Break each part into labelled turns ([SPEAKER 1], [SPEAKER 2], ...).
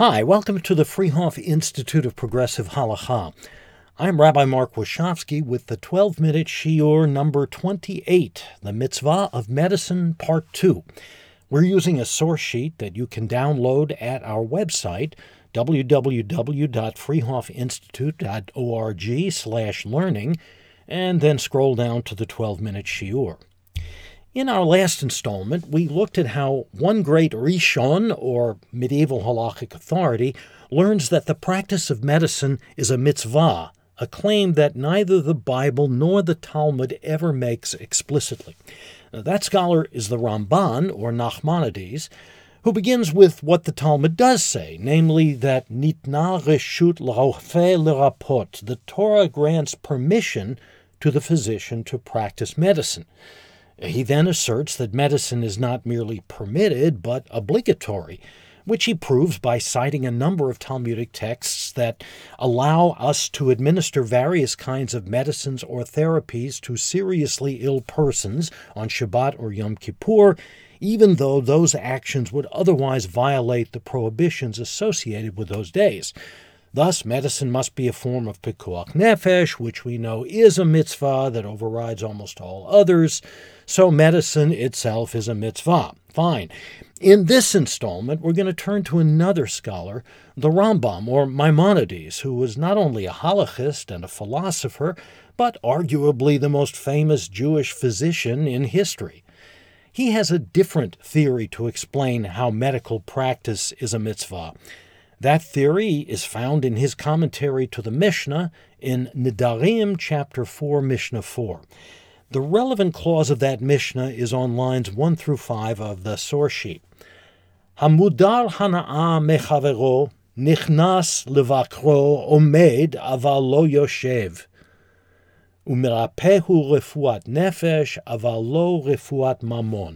[SPEAKER 1] Hi, welcome to the Freehoff Institute of Progressive Halacha. I'm Rabbi Mark Wachowski with the 12-minute shiur number 28, the Mitzvah of Medicine, Part 2. We're using a source sheet that you can download at our website, www.freehoffinstitute.org/learning, and then scroll down to the 12-minute shiur. In our last installment, we looked at how one great Rishon, or medieval halakhic authority, learns that the practice of medicine is a mitzvah, a claim that neither the Bible nor the Talmud ever makes explicitly. That scholar is the Ramban, or Nachmanides, who begins with what the Talmud does say, namely that nitna reshut l'rofe l'rapot, the Torah grants permission to the physician to practice medicine. He then asserts that medicine is not merely permitted, but obligatory, which he proves by citing a number of Talmudic texts that allow us to administer various kinds of medicines or therapies to seriously ill persons on Shabbat or Yom Kippur, even though those actions would otherwise violate the prohibitions associated with those days. Thus, medicine must be a form of pikuach nefesh, which we know is a mitzvah that overrides almost all others, so medicine itself is a mitzvah. Fine. In this installment, we're going to turn to another scholar, the Rambam, or Maimonides, who was not only a halachist and a philosopher, but arguably the most famous Jewish physician in history. He has a different theory to explain how medical practice is a mitzvah. That theory is found in his commentary to the Mishnah in Nedarim, chapter 4, Mishnah 4. The relevant clause of that Mishnah is on lines 1 through 5 of the source sheet. Hamudar hana'ah mechavero nichnas levakro omed aval lo yoshev umerapehu refuat nefesh aval lo refuat mamon.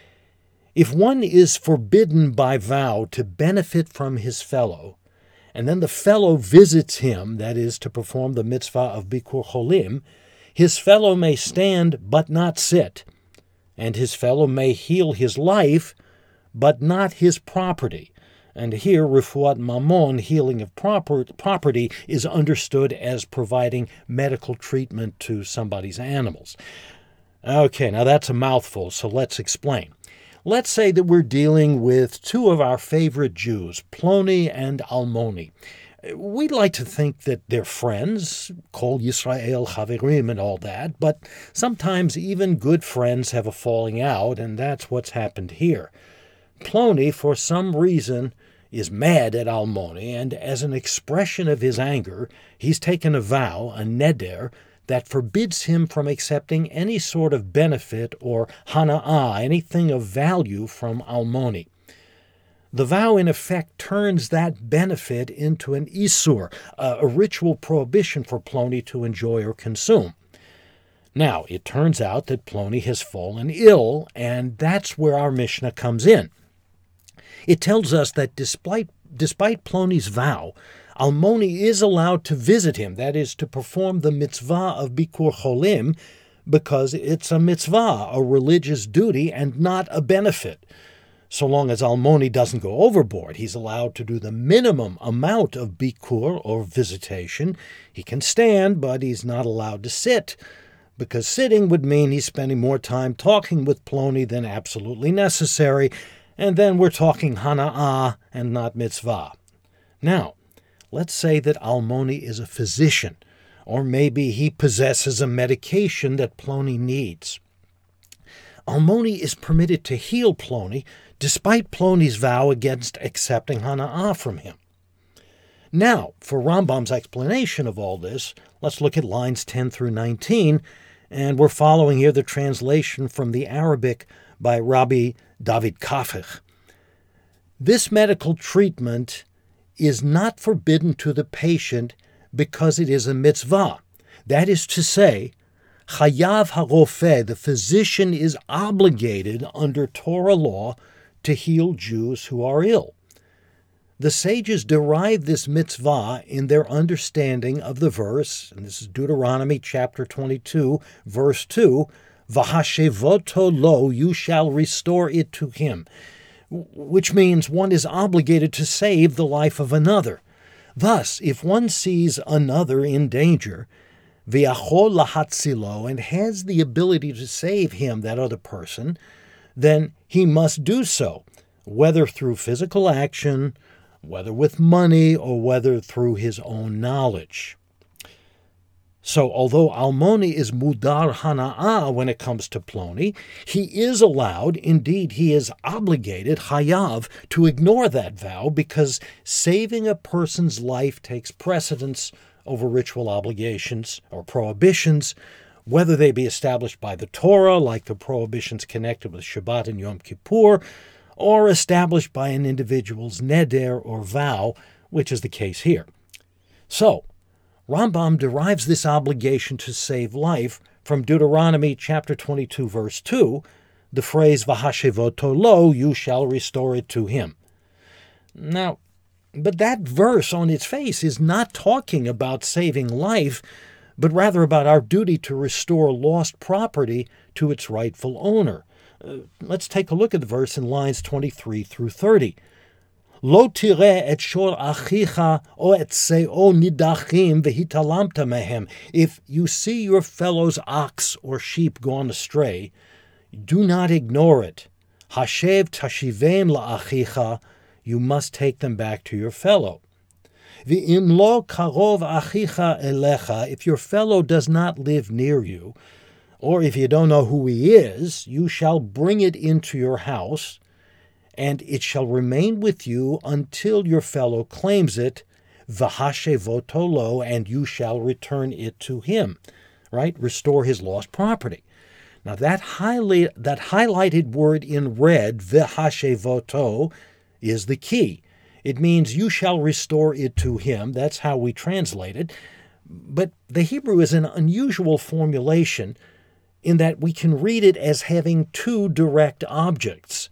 [SPEAKER 1] If one is forbidden by vow to benefit from his fellow, and then the fellow visits him, that is, to perform the mitzvah of Bikur Cholim, his fellow may stand but not sit, and his fellow may heal his life but not his property. And here, refuat mamon, healing of property, is understood as providing medical treatment to somebody's animals. Okay, now that's a mouthful, so let's explain. Let's say that we're dealing with two of our favorite Jews, Ploni and Almoni. We'd like to think that they're friends, Kol Yisrael Chaverim and all that, but sometimes even good friends have a falling out, and that's what's happened here. Ploni, for some reason, is mad at Almoni, and as an expression of his anger, he's taken a vow, a neder, that forbids him from accepting any sort of benefit or hana'ah, anything of value from Almoni. The vow, in effect, turns that benefit into an isur, a ritual prohibition for Ploni to enjoy or consume. Now, it turns out that Ploni has fallen ill, and that's where our Mishnah comes in. It tells us that despite Ploni's vow, Almoni is allowed to visit him, that is, to perform the mitzvah of Bikur Cholim, because it's a mitzvah, a religious duty, and not a benefit. So long as Almoni doesn't go overboard, he's allowed to do the minimum amount of Bikur, or visitation. He can stand, but he's not allowed to sit, because sitting would mean he's spending more time talking with Ploni than absolutely necessary, and then we're talking hana'ah and not mitzvah. Now, let's say that Almoni is a physician, or maybe he possesses a medication that Ploni needs. Almoni is permitted to heal Ploni, despite Ploni's vow against accepting hana'ah from him. Now, for Rambam's explanation of all this, let's look at lines 10 through 19, and we're following here the translation from the Arabic by Rabbi David Kafich. This medical treatment is not forbidden to the patient because it is a mitzvah. That is to say, chayav harofeh, the physician is obligated under Torah law to heal Jews who are ill. The sages derive this mitzvah in their understanding of the verse, and this is Deuteronomy chapter 22, verse 2, V'hashevoto lo, you shall restore it to him, which means one is obligated to save the life of another. Thus, if one sees another in danger, v'yachol lahatzilo, and has the ability to save him, that other person, then he must do so, whether through physical action, whether with money, or whether through his own knowledge. So although Almoni is mudar hana'ah when it comes to Ploni, he is allowed, indeed he is obligated, chayav, to ignore that vow because saving a person's life takes precedence over ritual obligations or prohibitions, whether they be established by the Torah, like the prohibitions connected with Shabbat and Yom Kippur, or established by an individual's neder or vow, which is the case here. So, Rambam derives this obligation to save life from Deuteronomy chapter 22, verse 2, the phrase, V'hashevoto lo, you shall restore it to him. Now, but that verse on its face is not talking about saving life, but rather about our duty to restore lost property to its rightful owner. Let's take a look at the verse in lines 23 through 30. Lo tireh et shor achicha o et seo nidachim v'hitalamta mehem. If you see your fellow's ox or sheep gone astray, do not ignore it. Hashev tashivem la'achicha, you must take them back to your fellow. V'im lo karov achicha elecha, if your fellow does not live near you, or if you don't know who he is, you shall bring it into your house, and it shall remain with you until your fellow claims it, v'hashevoto lo, and you shall return it to him, right? Restore his lost property. Now that highlighted word in red, v'hashevoto, is the key. It means you shall restore it to him. That's how we translate it. But the Hebrew is an unusual formulation in that we can read it as having two direct objects,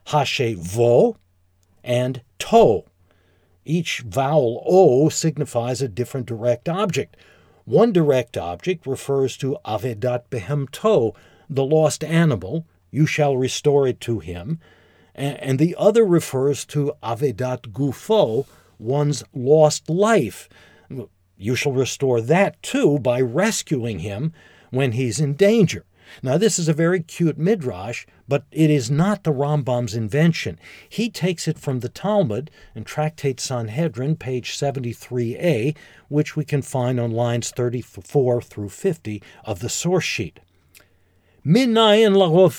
[SPEAKER 1] hashevo and to. Each vowel o signifies a different direct object. One direct object refers to avedat behemto, the lost animal. You shall restore it to him. And the other refers to avedat gufo, one's lost life. You shall restore that too by rescuing him when he's in danger. Now, this is a very cute midrash, but it is not the Rambam's invention. He takes it from the Talmud in Tractate Sanhedrin, page 73a, which we can find on lines 34 through 50 of the source sheet. Minayin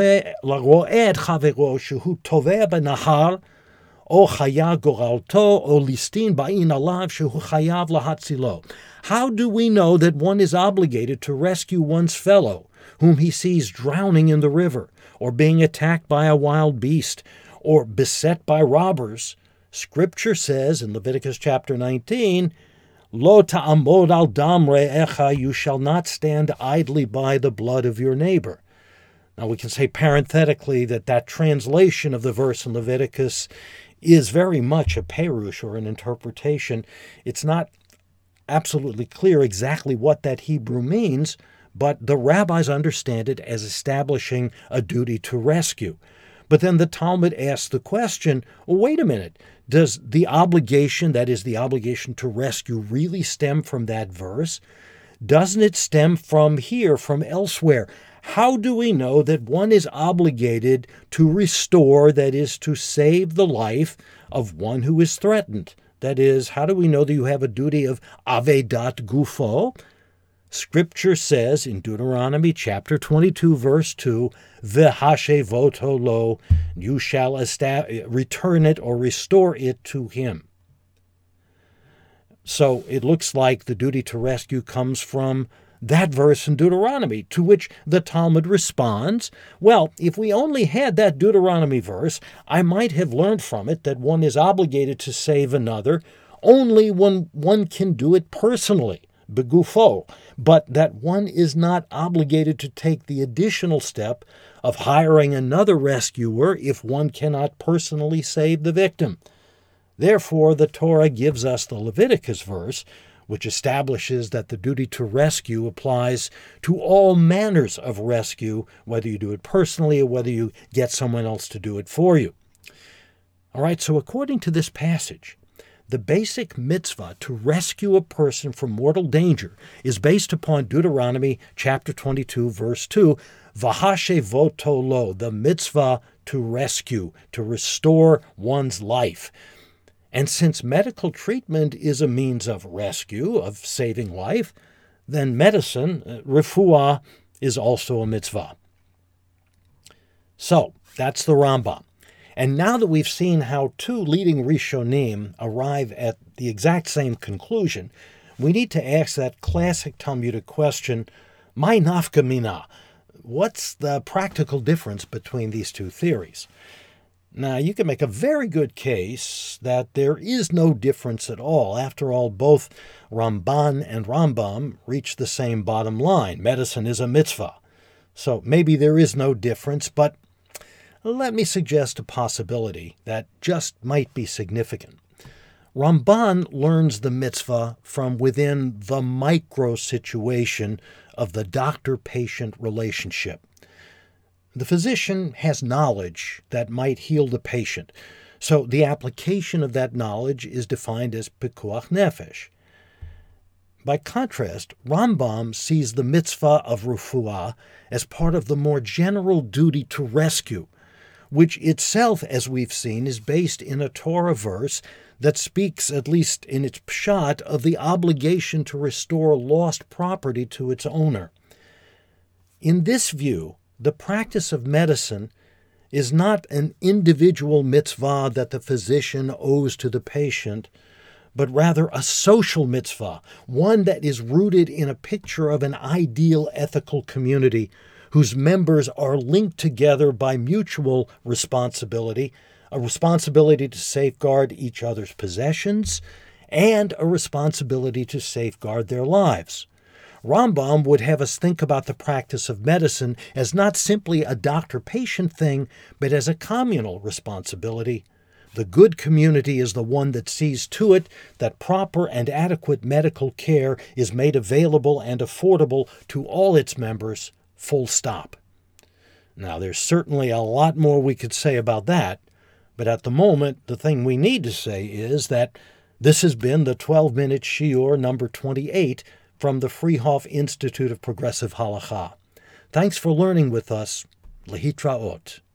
[SPEAKER 1] laro'ed chavero shehu toveh benahar, o chaya goralto, o listin ba'in alav shehu chayav lahatzilo. How do we know that one is obligated to rescue one's fellow, whom he sees drowning in the river, or being attacked by a wild beast, or beset by robbers? Scripture says in Leviticus chapter 19, Lo ta'amod al dam re'echa, you shall not stand idly by the blood of your neighbor. Now we can say parenthetically that translation of the verse in Leviticus is very much a perush, or an interpretation. It's not absolutely clear exactly what that Hebrew means, but the rabbis understand it as establishing a duty to rescue. But then the Talmud asks the question, well, wait a minute, does the obligation, that is the obligation to rescue, really stem from that verse? Doesn't it stem from here, from elsewhere? How do we know that one is obligated to restore, that is, to save the life of one who is threatened? That is, how do we know that you have a duty of avedat gufo? Scripture says in Deuteronomy chapter 22, verse 2, V'hashevoto lo, you shall return it or restore it to him. So it looks like the duty to rescue comes from that verse in Deuteronomy, to which the Talmud responds, well, if we only had that Deuteronomy verse, I might have learned from it that one is obligated to save another only when one can do it personally, begufo, but that one is not obligated to take the additional step of hiring another rescuer if one cannot personally save the victim. Therefore, the Torah gives us the Leviticus verse, which establishes that the duty to rescue applies to all manners of rescue, whether you do it personally or whether you get someone else to do it for you. All right, so according to this passage, the basic mitzvah to rescue a person from mortal danger is based upon Deuteronomy chapter 22, verse 2, Vahashevoto lo, the mitzvah to rescue, to restore one's life. And since medical treatment is a means of rescue, of saving life, then medicine, refuah, is also a mitzvah. So, that's the Rambam. And now that we've seen how two leading Rishonim arrive at the exact same conclusion, we need to ask that classic Talmudic question, Mai nafka mina? What's the practical difference between these two theories? Now, you can make a very good case that there is no difference at all. After all, both Ramban and Rambam reach the same bottom line. Medicine is a mitzvah. So maybe there is no difference, but let me suggest a possibility that just might be significant. Ramban learns the mitzvah from within the micro situation of the doctor-patient relationship. The physician has knowledge that might heal the patient, so the application of that knowledge is defined as pikuach nefesh. By contrast, Rambam sees the mitzvah of refuah as part of the more general duty to rescue, which itself, as we've seen, is based in a Torah verse that speaks, at least in its pshat, of the obligation to restore lost property to its owner. In this view, the practice of medicine is not an individual mitzvah that the physician owes to the patient, but rather a social mitzvah, one that is rooted in a picture of an ideal ethical community whose members are linked together by mutual responsibility, a responsibility to safeguard each other's possessions, and a responsibility to safeguard their lives. Rambam would have us think about the practice of medicine as not simply a doctor-patient thing, but as a communal responsibility. The good community is the one that sees to it that proper and adequate medical care is made available and affordable to all its members, full stop. Now, there's certainly a lot more we could say about that, but at the moment, the thing we need to say is that this has been the 12-minute shiur number 28 from the Freehoff Institute of Progressive Halacha. Thanks for learning with us. Lehitraot.